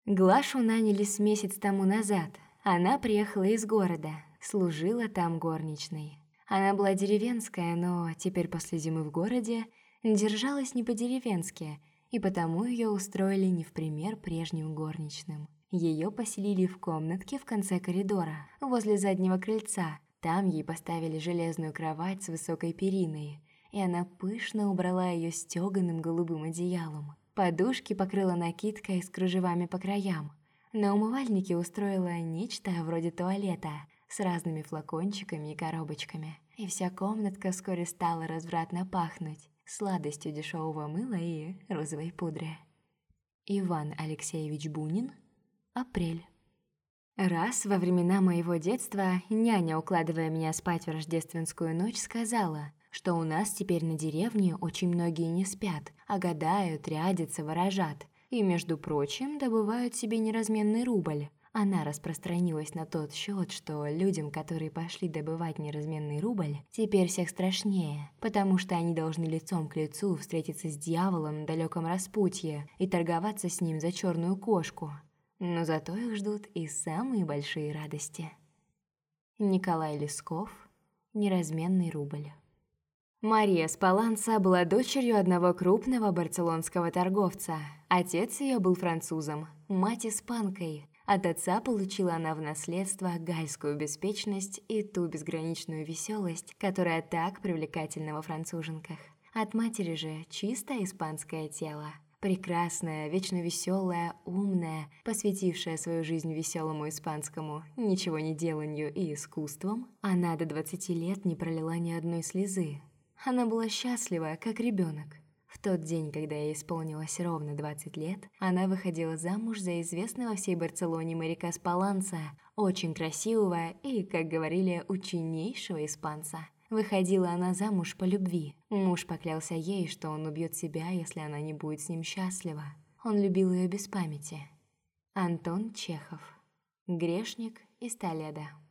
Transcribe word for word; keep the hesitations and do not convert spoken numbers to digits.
Глашу наняли с месяц тому назад. Она приехала из города, служила там горничной. Она была деревенская, но теперь после зимы в городе держалась не по-деревенски, и потому ее устроили не в пример прежним горничным. Ее поселили в комнатке в конце коридора, возле заднего крыльца. Там ей поставили железную кровать с высокой периной, и она пышно убрала ее стеганым голубым одеялом. Подушки покрыла накидкой с кружевами по краям. На умывальнике устроила нечто вроде туалета с разными флакончиками и коробочками. И вся комнатка вскоре стала развратно пахнуть сладостью дешевого мыла и розовой пудры. Иван Алексеевич Бунин. Апрель. Раз во времена моего детства няня, укладывая меня спать в рождественскую ночь, сказала, что у нас теперь на деревне очень многие не спят, а гадают, рядятся, ворожат, и, между прочим, добывают себе неразменный рубль. Она распространилась на тот счет, что людям, которые пошли добывать неразменный рубль, теперь всех страшнее, потому что они должны лицом к лицу встретиться с дьяволом на далеком распутье и торговаться с ним за черную кошку. Но зато их ждут и самые большие радости. Николай Лесков. Неразменный рубль. Мария Спаланца была дочерью одного крупного барселонского торговца. Отец ее был французом, мать испанкой. От отца получила она в наследство гальскую беспечность и ту безграничную веселость, которая так привлекательна во француженках. От матери же чисто испанское тело. Прекрасная, вечно веселая, умная, посвятившая свою жизнь веселому испанскому ничего не деланию и искусствам, она до двадцати лет не пролила ни одной слезы. Она была счастлива, как ребенок. В тот день, когда ей исполнилось ровно двадцать лет, она выходила замуж за известного всей Барселоне моряка Спаланца, очень красивого и, как говорили, ученейшего испанца. Выходила она замуж по любви. Муж поклялся ей, что он убьет себя, если она не будет с ним счастлива. Он любил ее без памяти. Антон Чехов. Грешник из Толедо.